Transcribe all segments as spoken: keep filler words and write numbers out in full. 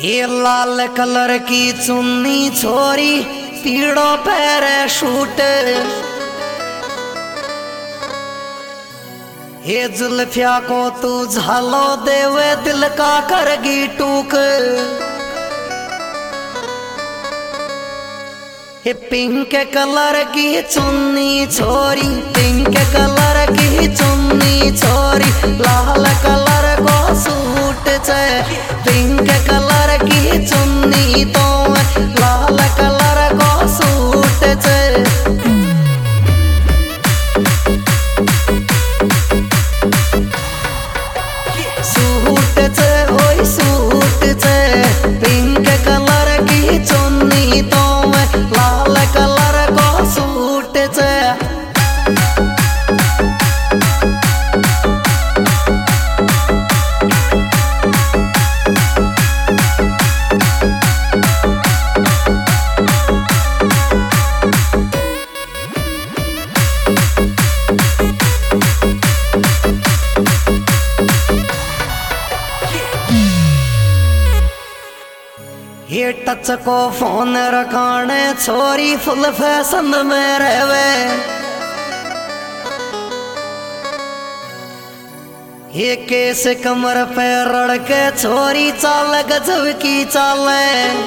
ये लाल कलर की चुन्नी छोरी पीड़ो पैराशूट, ये जुल्फिया को तू झालो देवे दिल का करगी टूक। ये पिंक कलर की चुन्नी छोरी, पिंक कलर की चुन्नी छोरी, लाल कलर को सूट छे। पिंक कलर की चुन्नी तो लाल कलर को सूट छे। सूट छे ओई सूट छे, पिंक कलर की चुन्नी तो लाल कलर को सूट छे। ये टच को फोन रखाने छोरी फुल फैशन में रहवे। ये केस कमर पे रड़ के छोरी चाल गजब की चाले।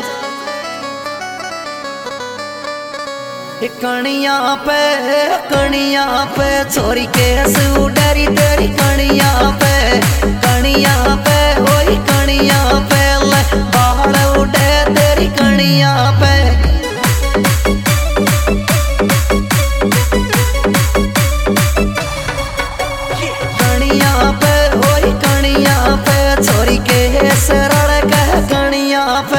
कणिया पे कणिया पे छोरी केस उडरी तेरी कणिया पे, कणिया पे ओई कणिया पे बाहर उड़े तेरी कणिया पे। कणिया पे ओई कणिया पे छोरी केस रड़ के कणिया पे।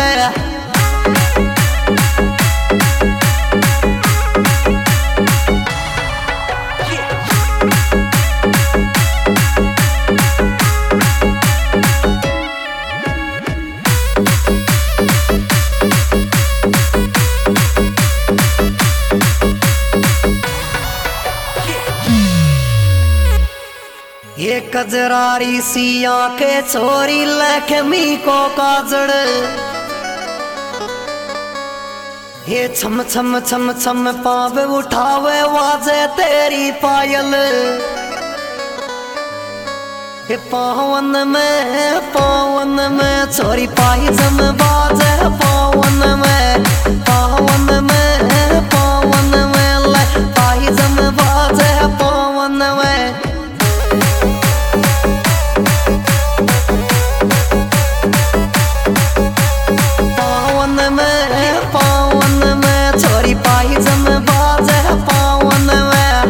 ये कजरारी सिया के छोरी लक्ष्मी को काजड़, ये छम छम छम छम पावे उठावे वाजे तेरी पायल। ये पावन में पावन में छोरी पायजम बाजे पावन में, पावन में पावन में ले पायजम बाजे पावन में। पायजम बाजे पावन में।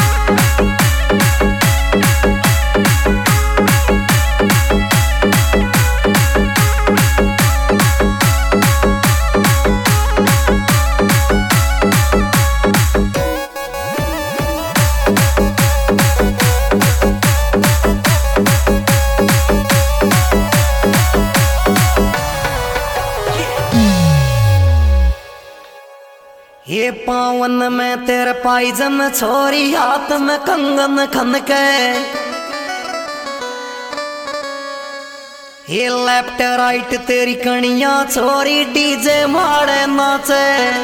ये पावन में तेरे पायजम छोरी हाथ में कंगन खन के। ये लेफ्ट राइट तेरी कणिया छोरी डीजे मारे नाचे।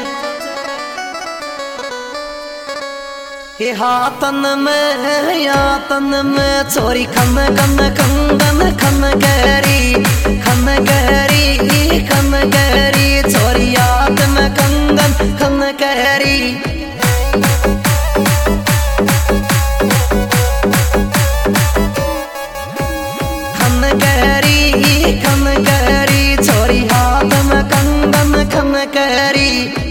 ये हाथन में हाथन में छोरी खन खन कंगन खन गहरी, खन गहरी खन गहरी छोरी हाथ में कंगन खन गहरी। खन गहरी खन गहरी छोरी हाथ में कंगन खन गहरी।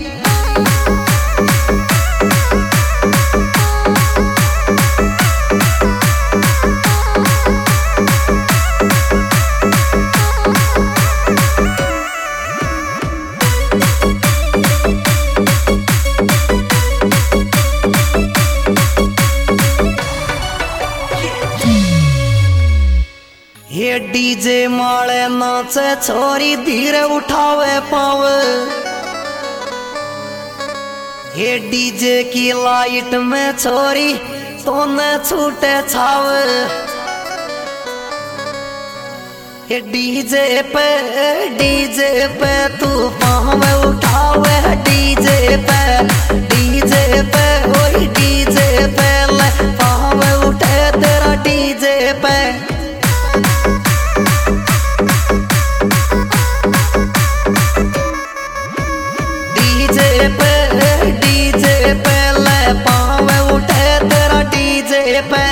ये डीजे माले नाचे छोरी धीरे उठावे पाव। ये डीजे की लाइट में छोरी तो न छूटे छाव। ये डीजे पे डीजे पे तू पाँव उठावे डीजे पे डीजे पे वही डीजे पे ले पाँव उठे तेरा डीजे पे डीजे पे डीजे पे ले पाँव उठे तेरा डीजे पे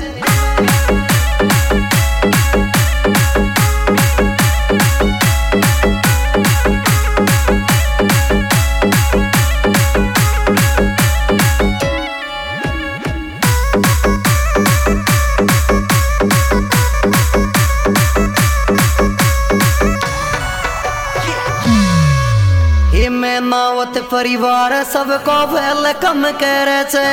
मैं नावत परिवार सबको वेलकम करे छे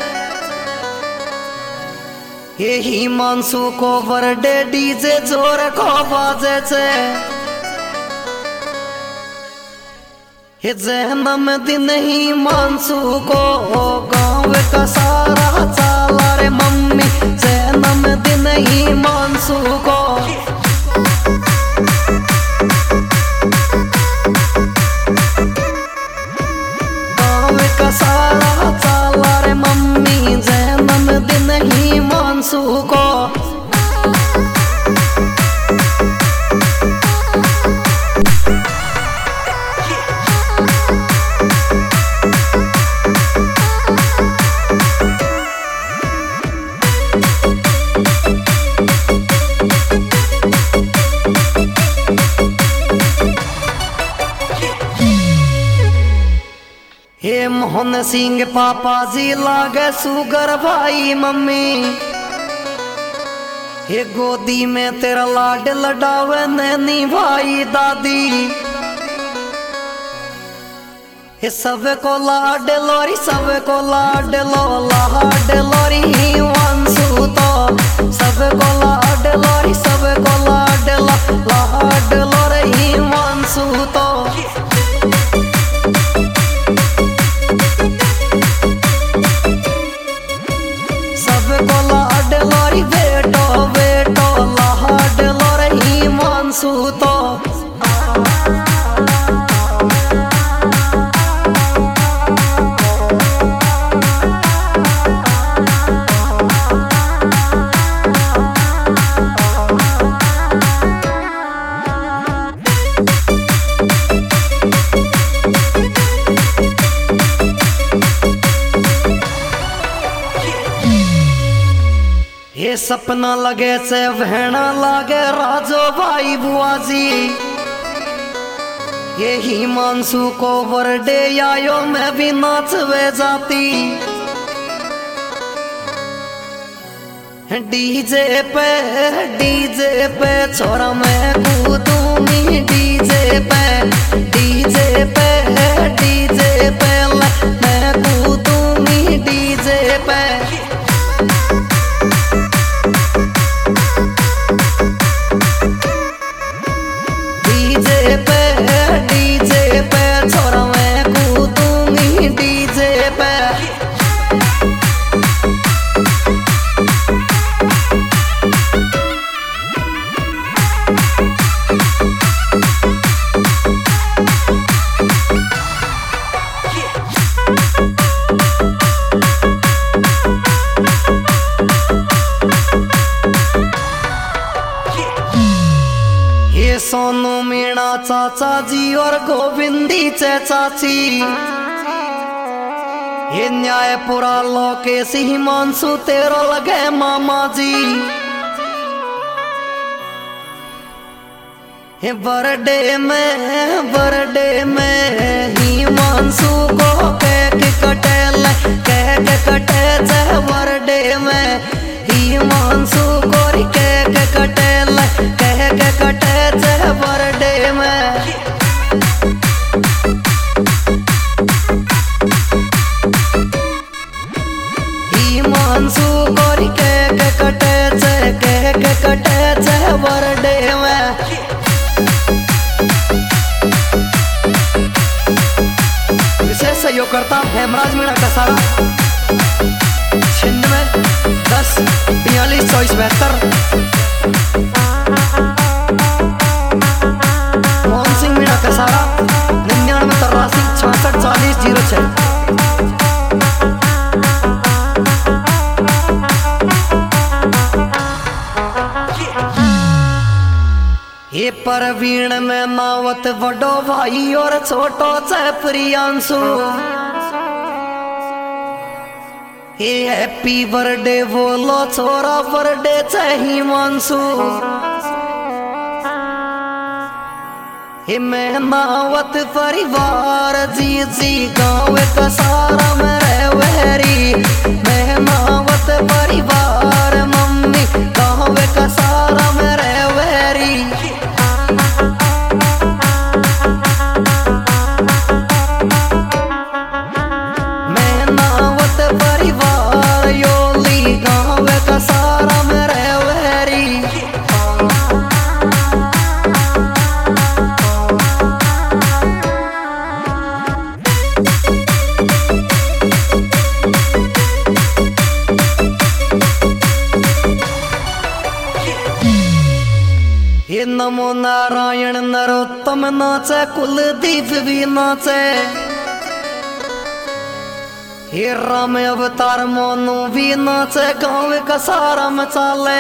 यही मानसू को बर्थडे डीजे जोर को बाजे छे ये जन्मदिन ही मानसू को गाँव का सारा चाला रे मम्मी जन्मदिन ही मानसू को सारा चाला रे मम्मी जन्मदिन ही मानसू को हे मोहन सिंह पापा जी लागे सुगर भाई मम्मी हे गोदी में तेरा लाड लडावे नैनी भाई दादी हे सब को लाड लोरी सब को लाड लो लाड लोरी ही वांसू तो सब को लाड लोरी सब को लाड लो लाड लोरी ही वांसू तो बेटो बेटो लाड लोरी मानसू तो ये सपना लगे से बहना लागे राजो भाई बुआजी यही मानसू को बर्थडे आयो मैं भी नाचवे जाती डीजे पे डीजे पे छोरा मैं कूदूंगी डीजे पे डीजे पे डीजे पे मैं कूदूंगी डीजे पे डीजे पे डीजे पे छोरा मैं कूदूंगी डीजे पे सोनू मीणा चाचा जी और गोविंदी चे चाची ये न्यायपुरा लोकेश ही मानसू तेरो लगे मामा जी ये बर्थडे में बर्थडे में ही मानसू को केक कटे केक कटे जे बर्थडे में ही मानसू को केक कटे केक कटे जे बर्थडे में ही मानसू को केक कटे जे केक कटे जे बर्थडे में विशेष सहयोग करता हेमराज मीणा का सारा छिन्न में दस बयालीस चौबीस बहत्तर प्रवीण में मावत बड़ो भाई और छोटो चे प्रियांशु। हे हैप्पी बर्थडे बोलो छोरा बर्थडे चे हिमांशु। हे मैं मावत परिवार जी जी गाँव का सारा में रहवेरी। मैं मावत परिवार मम्मी गाँव का सारा में रहवेरी। मैं मावत परिवार योली गाँव का सारा में रहवेरी। हे नमो नारायण नरोत्तम नाचे कुलदीप भी नाचे। हे राम अवतार मोनू भी नाचे गाँव का सारा मचाले।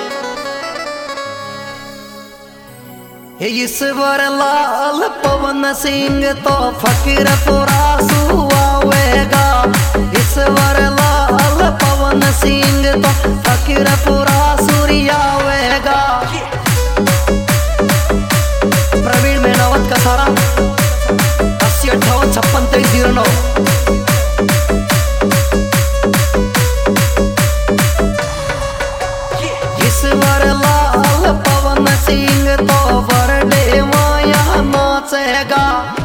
हे ईश्वर लाल पवन सिंह तो फकीर पूरा सुहावेगा। ईश्वर लाल पवन सिंह तो फकीर पूरा सूर्यावेगा। प्रवीण मेहनावत का सारा अस्सी अट्ठावन छप्पन तेईस जीरो नौ। ईश्वर लाल पवन सिंह तो बर्थडे माया नाचेगा।